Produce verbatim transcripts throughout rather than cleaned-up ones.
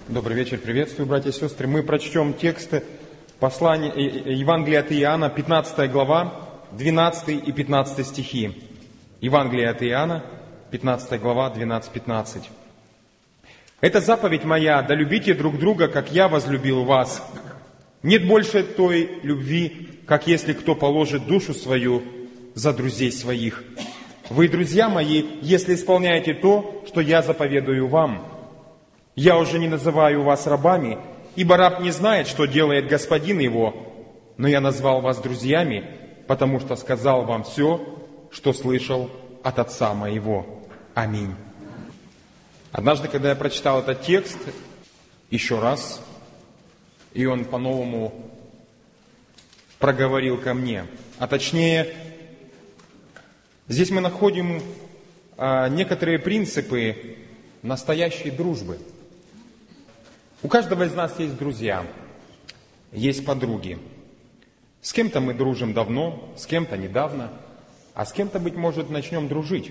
Добрый вечер, приветствую, братья и сестры. Мы прочтем тексты послания Евангелия от Иоанна, пятнадцатая глава, двенадцатый и пятнадцатый стихи. Евангелие от Иоанна, пятнадцатая глава, двенадцать-пятнадцать. «Это заповедь моя, да любите друг друга, как я возлюбил вас. Нет больше той любви, как если кто положит душу свою за друзей своих. Вы, друзья мои, если исполняете то, что я заповедую вам. Я уже не называю вас рабами, ибо раб не знает, что делает господин его, но я назвал вас друзьями, потому что сказал вам все, что слышал от Отца моего. Аминь». Однажды, когда я прочитал этот текст еще раз, и он по-новому проговорил ко мне, а точнее, здесь мы находим а, некоторые принципы настоящей дружбы. У каждого из нас есть друзья, есть подруги. С кем-то мы дружим давно, с кем-то недавно, а с кем-то, быть может, начнем дружить.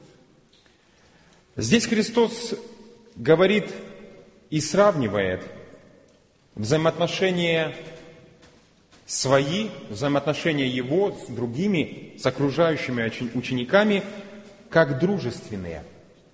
Здесь Христос говорит и сравнивает взаимоотношения свои, взаимоотношения Его с другими, с окружающими учениками, как дружественные.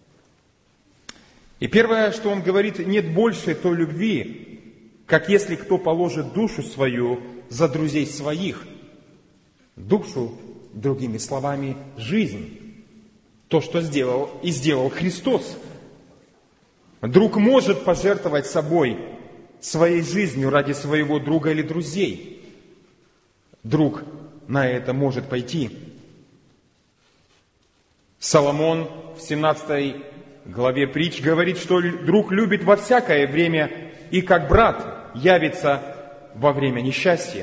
И первое, что Он говорит, нет больше той любви, как если кто положит душу свою за друзей своих. Душу, другими словами, жизнь. То, что сделал и сделал Христос. Друг может пожертвовать собой, своей жизнью ради своего друга или друзей. Друг на это может пойти. Соломон в семнадцатой главе притч говорит, что друг любит во всякое время и как брат явится во время несчастья.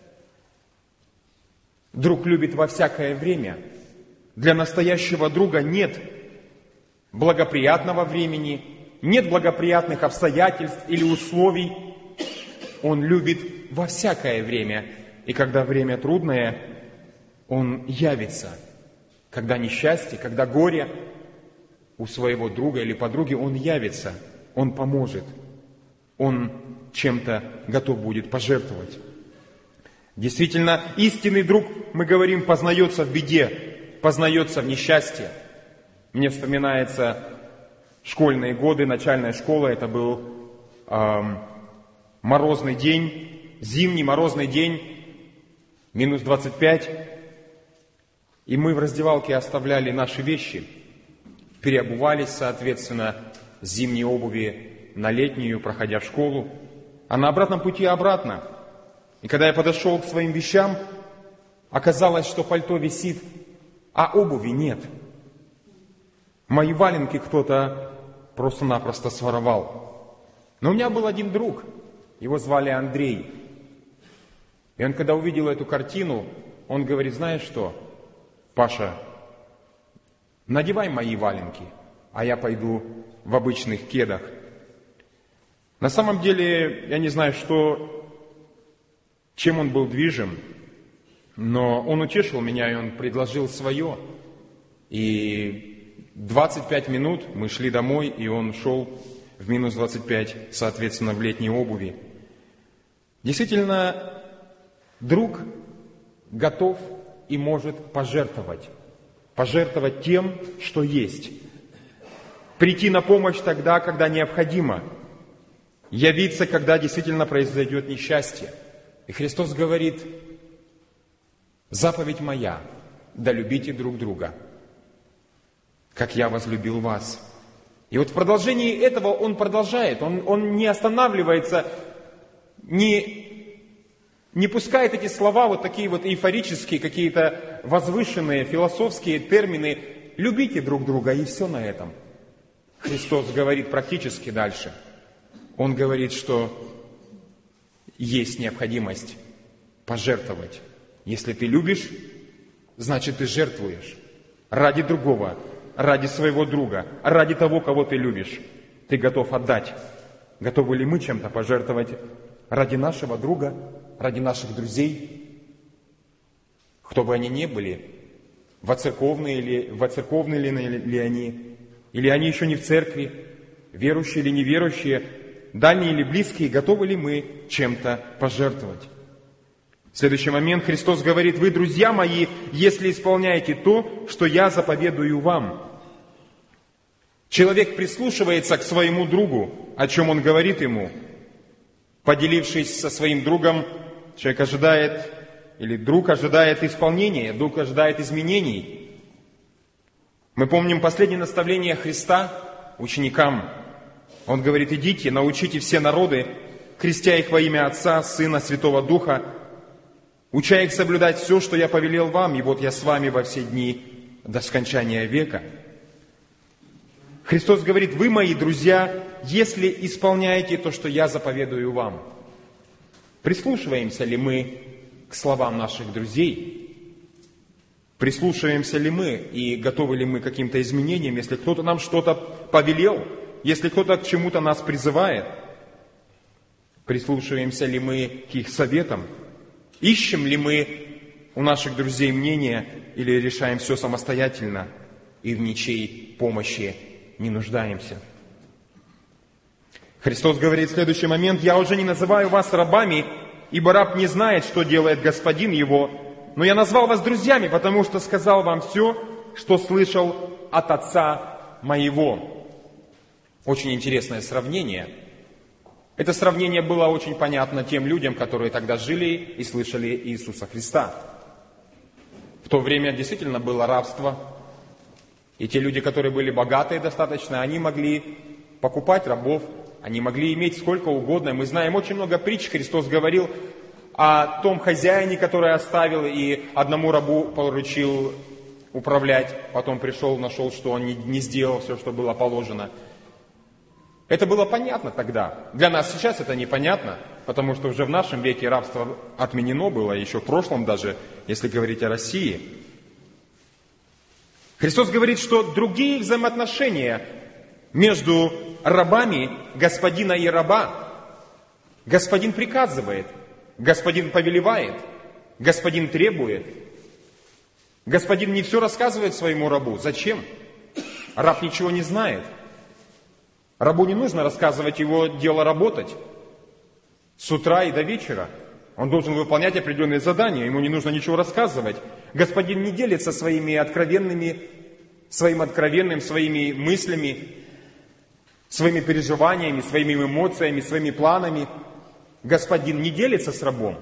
Друг любит во всякое время. Для настоящего друга нет благоприятного времени, нет благоприятных обстоятельств или условий. Он любит во всякое время. И когда время трудное, он явится. Когда несчастье, когда горе у своего друга или подруги, он явится, он поможет, он чем-то готов будет пожертвовать. Действительно, истинный друг, мы говорим, познается в беде, познается в несчастье. Мне вспоминается школьные годы, начальная школа, это был эм, морозный день, зимний морозный день, минус двадцать пять, и мы в раздевалке оставляли наши вещи, переобувались, соответственно, с зимней обуви на летнюю, проходя в школу, а на обратном пути обратно. И когда я подошел к своим вещам, оказалось, что пальто висит, а обуви нет. Мои валенки кто-то просто-напросто своровал. Но у меня был один друг, его звали Андрей. И он, когда увидел эту картину, он говорит: знаешь что, Паша, надевай мои валенки, а я пойду в обычных кедах. На самом деле, я не знаю, что, чем он был движим, но он утешил меня, и он предложил свое. И двадцать пять минут мы шли домой, и он шел в минус двадцать пять, соответственно, в летней обуви. Действительно, друг готов и может пожертвовать. Пожертвовать тем, что есть. Прийти на помощь тогда, когда необходимо. Явиться, когда действительно произойдет несчастье. И Христос говорит: заповедь моя, да любите друг друга, как я возлюбил вас. И вот в продолжении этого Он продолжает, Он, он не останавливается, не, не пускает эти слова, вот такие вот эйфорические, какие-то возвышенные философские термины. Любите друг друга, и все на этом. Христос говорит практически дальше. Он говорит, что есть необходимость пожертвовать. Если ты любишь, значит ты жертвуешь ради другого, ради своего друга, ради того, кого ты любишь. Ты готов отдать. Готовы ли мы чем-то пожертвовать ради нашего друга, ради наших друзей? Кто бы они ни были, воцерковные ли, воцерковные ли, ли они, или они еще не в церкви, верующие или неверующие, дальние или близкие, готовы ли мы чем-то пожертвовать. В следующий момент Христос говорит: вы, друзья мои, если исполняете то, что я заповедую вам. Человек прислушивается к своему другу, о чем он говорит ему. Поделившись со своим другом, человек ожидает, или друг ожидает исполнения, друг ожидает изменений. Мы помним последнее наставление Христа ученикам. Он говорит: идите, научите все народы, крестя их во имя Отца, Сына, Святого Духа, уча их соблюдать все, что я повелел вам, и вот я с вами во все дни до скончания века. Христос говорит: вы, мои друзья, если исполняете то, что я заповедую вам. Прислушиваемся ли мы к словам наших друзей? Прислушиваемся ли мы и готовы ли мы к каким-то изменениям, если кто-то нам что-то повелел, если кто-то к чему-то нас призывает? Прислушиваемся ли мы к их советам? Ищем ли мы у наших друзей мнение или решаем все самостоятельно и в ничьей помощи не нуждаемся? Христос говорит в следующий момент: «Я уже не называю вас рабами, ибо раб не знает, что делает господин его, но я назвал вас друзьями, потому что сказал вам все, что слышал от Отца моего». Очень интересное сравнение. Это сравнение было очень понятно тем людям, которые тогда жили и слышали Иисуса Христа. В то время действительно было рабство, и те люди, которые были богатые достаточно, они могли покупать рабов, они могли иметь сколько угодно. Мы знаем очень много притч. Христос говорил о том хозяине, который оставил и одному рабу поручил управлять. Потом пришел, нашел, что он не сделал все, что было положено. Это было понятно тогда. Для нас сейчас это непонятно, потому что уже в нашем веке рабство отменено было, еще в прошлом даже, если говорить о России. Христос говорит, что другие взаимоотношения между рабами господина и раба. Господин приказывает, господин повелевает, господин требует. Господин не все рассказывает своему рабу. Зачем? Раб ничего не знает. Рабу не нужно рассказывать, его дело работать с утра и до вечера. Он должен выполнять определенные задания, ему не нужно ничего рассказывать. Господин не делится своими откровенными, своим откровенным, своими мыслями, своими переживаниями, своими эмоциями, своими планами. Господин не делится с рабом.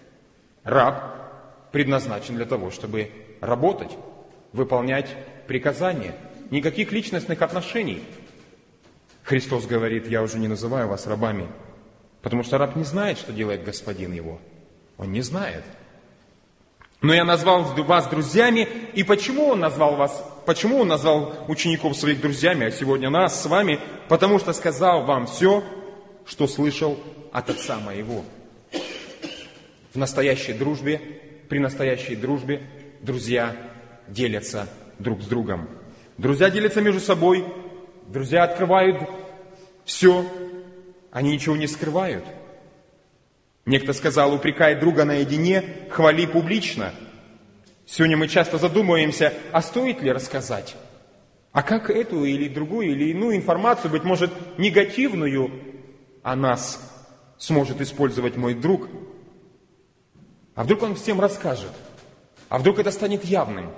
Раб предназначен для того, чтобы работать, выполнять приказания. Никаких личностных отношений. Христос говорит: я уже не называю вас рабами, потому что раб не знает, что делает господин его. Он не знает. Но я назвал вас друзьями. И почему он назвал вас, почему он назвал учеников своих друзьями, а сегодня нас с вами? Потому что сказал вам все, что слышал от Отца моего. В настоящей дружбе, при настоящей дружбе, друзья делятся друг с другом. Друзья делятся между собой, друзья открывают все, они ничего не скрывают. Некто сказал: упрекай друга наедине, хвали публично. Сегодня мы часто задумываемся, а стоит ли рассказать? А как эту или другую, или иную информацию, быть может, негативную, о нас сможет использовать мой друг? А вдруг он всем расскажет? А вдруг это станет явным?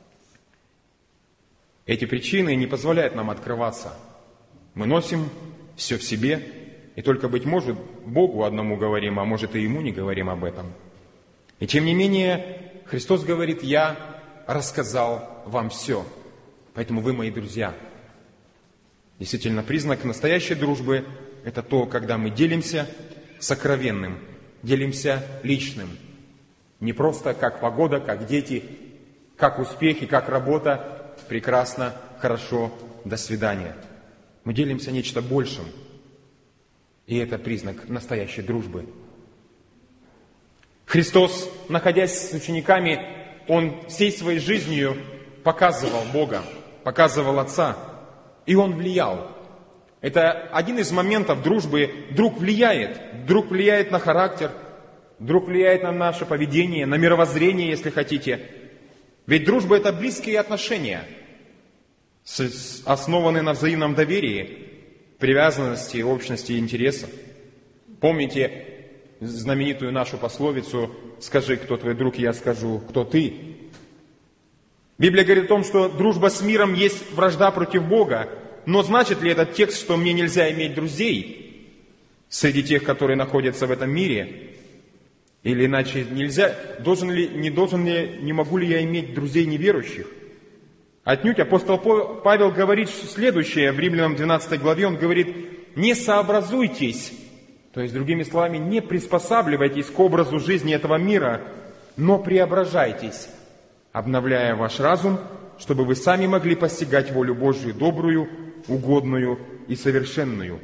Эти причины не позволяют нам открываться. Мы носим все в себе, и только, быть может, Богу одному говорим, а может и Ему не говорим об этом. И тем не менее, Христос говорит: я рассказал вам все, поэтому вы мои друзья. Действительно, признак настоящей дружбы – это то, когда мы делимся сокровенным, делимся личным. Не просто как погода, как дети, как успехи, как работа. Прекрасно, хорошо, до свидания. Мы делимся нечто большим. И это признак настоящей дружбы. Христос, находясь с учениками, Он всей своей жизнью показывал Бога, показывал Отца. И Он влиял. Это один из моментов дружбы. Друг влияет. Друг влияет на характер. Друг влияет на наше поведение, на мировоззрение, если хотите. Ведь дружба – это близкие отношения, основанные на взаимном доверии. привязанности, общности интересов. Помните знаменитую нашу пословицу «Скажи, кто твой друг, я скажу, кто ты». Библия говорит о том, что дружба с миром есть вражда против Бога. Но значит ли этот текст, что мне нельзя иметь друзей среди тех, которые находятся в этом мире? Или иначе нельзя, должен ли, не должен ли, не могу ли я иметь друзей неверующих? Отнюдь апостол Павел говорит следующее в Римлянам двенадцатой главе. Он говорит: не сообразуйтесь, то есть, другими словами, не приспосабливайтесь к образу жизни этого мира, но преображайтесь, обновляя ваш разум, чтобы вы сами могли постигать волю Божию добрую, угодную и совершенную.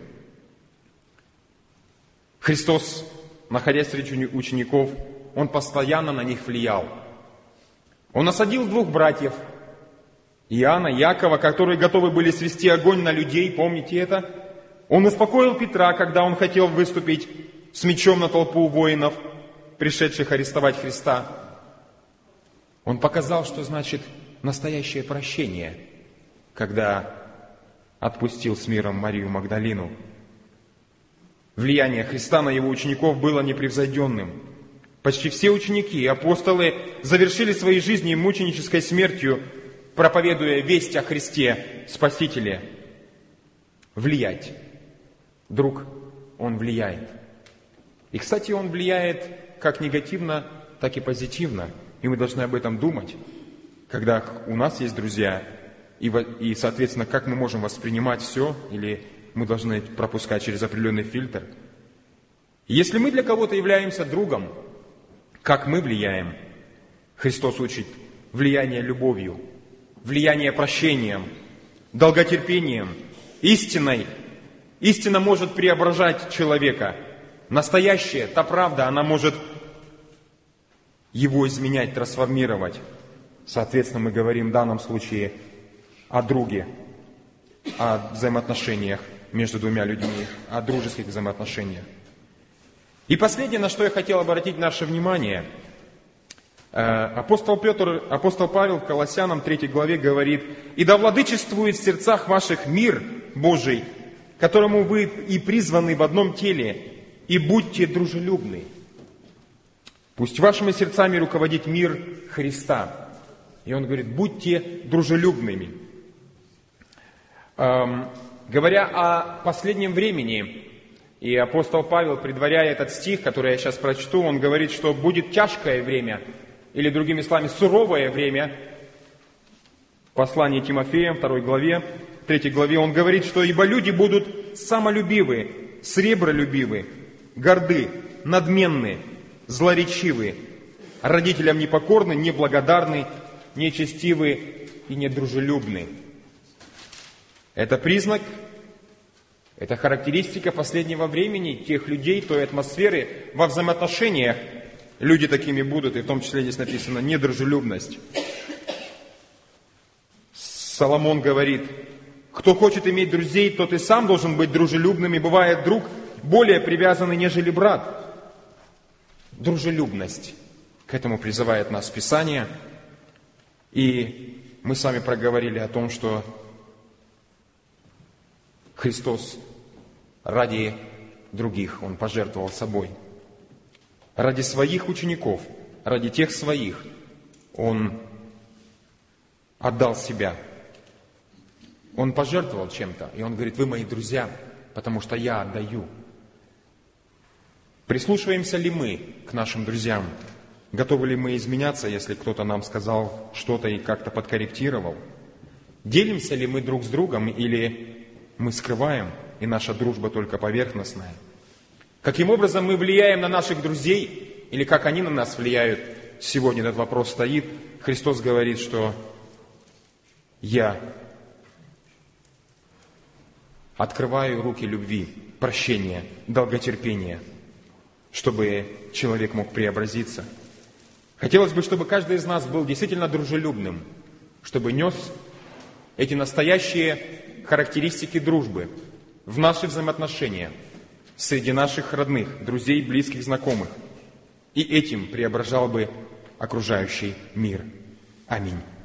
Христос, находясь среди учеников, Он постоянно на них влиял. Он осадил двух братьев, Иоанна, Якова, которые готовы были свести огонь на людей, помните это? Он успокоил Петра, когда он хотел выступить с мечом на толпу воинов, пришедших арестовать Христа. Он показал, что значит настоящее прощение, когда отпустил с миром Марию Магдалину. Влияние Христа на его учеников было непревзойденным. Почти все ученики и апостолы завершили свои жизни мученической смертью, проповедуя весть о Христе, Спасителе. Влиять. Друг, он влияет. И, кстати, он влияет как негативно, так и позитивно. И мы должны об этом думать, когда у нас есть друзья, и, и соответственно, как мы можем воспринимать все, или мы должны пропускать через определенный фильтр. Если мы для кого-то являемся другом, как мы влияем? Христос учит: влияние любовью, влияние прощением, долготерпением, истиной. Истина может преображать человека. Настоящая, та правда, она может его изменять, трансформировать. Соответственно, мы говорим в данном случае о друге, о взаимоотношениях между двумя людьми, о дружеских взаимоотношениях. И последнее, на что я хотел обратить наше внимание. Апостол Петр, апостол Павел в Колоссянам третьей главе говорит: «И да владычествует в сердцах ваших мир Божий, которому вы и призваны в одном теле, и будьте дружелюбны. Пусть вашими сердцами руководит мир Христа». И он говорит: будьте дружелюбными. Эм, говоря о последнем времени, и апостол Павел, предваряя этот стих, который я сейчас прочту, он говорит, что будет тяжкое время, или другими словами, суровое время. В послании Тимофея, второй главе, третьей главе, он говорит, что «ибо люди будут самолюбивы, сребролюбивы, горды, надменны, злоречивы, родителям непокорны, неблагодарны, нечестивы и недружелюбны». Это признак, это характеристика последнего времени, тех людей, той атмосферы во взаимоотношениях. Люди такими будут, и в том числе здесь написано недружелюбность. Соломон говорит: кто хочет иметь друзей, тот и сам должен быть дружелюбным, и бывает друг более привязанный, нежели брат. Дружелюбность. К этому призывает нас Писание. И мы с вами проговорили о том, что Христос ради других, Он пожертвовал собой. Ради своих учеников, ради тех своих, Он отдал себя. Он пожертвовал чем-то, и Он говорит: вы мои друзья, потому что я отдаю. Прислушиваемся ли мы к нашим друзьям? Готовы ли мы изменяться, если кто-то нам сказал что-то и как-то подкорректировал? Делимся ли мы друг с другом, или мы скрываем, и наша дружба только поверхностная? Каким образом мы влияем на наших друзей, или как они на нас влияют? Сегодня этот вопрос стоит. Христос говорит, что я открываю руки любви, прощения, долготерпения, чтобы человек мог преобразиться. Хотелось бы, чтобы каждый из нас был действительно дружелюбным, чтобы нес эти настоящие характеристики дружбы в наши взаимоотношения среди наших родных, друзей, близких, знакомых. И этим преображал бы окружающий мир. Аминь.